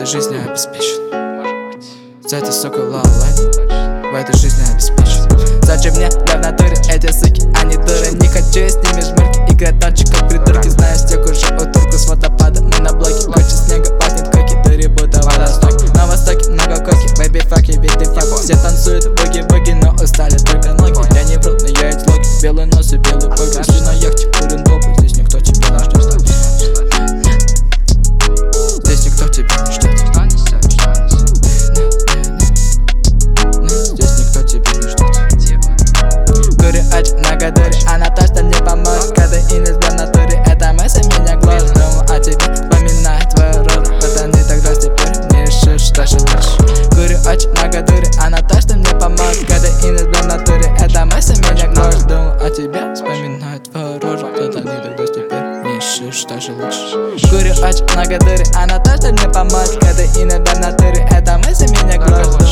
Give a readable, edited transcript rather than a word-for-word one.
жизни обеспечен. За это, сука, лалай, в этой жизни обеспечен. Зачем мне для в натуре эти суки, они дуры? Не хочу с ними жмырки, играть ночи как придурки. Знаю стек уже утурку с водопада, мы на блоке. Куча снега, пахнет коки, дури будто водостоки. На востоке много коки, бэйби факи, ведь ты фак. Все танцуют буги-буги, но устали только ноги. Я не вру, но я ведь логи, белый нос и белый боги. Шли на яхте, курим добрый, здесь никто тебя не ждет. Здесь никто тебя не ждет. Здесь никто тебя не ждет. Курю очи на гадуре, она точно мне поможет. Когда инес в натуре, эта мысль меня гложет. Думаю о тебе, вспоминаю твою рожу. Вот они тогда теперь не решишь, что же лучше. Курю очи на гадуре, она точно мне поможет. Когда инес в натуре, эта мысль меня гложет. Думаю о тебе, вспоминаю твою рожу. Вот они тогда теперь не решишь, что же лучше. Курю очи на гадуре, она точно мне поможет. Когда инес в натуре, эта мысль меня гложет.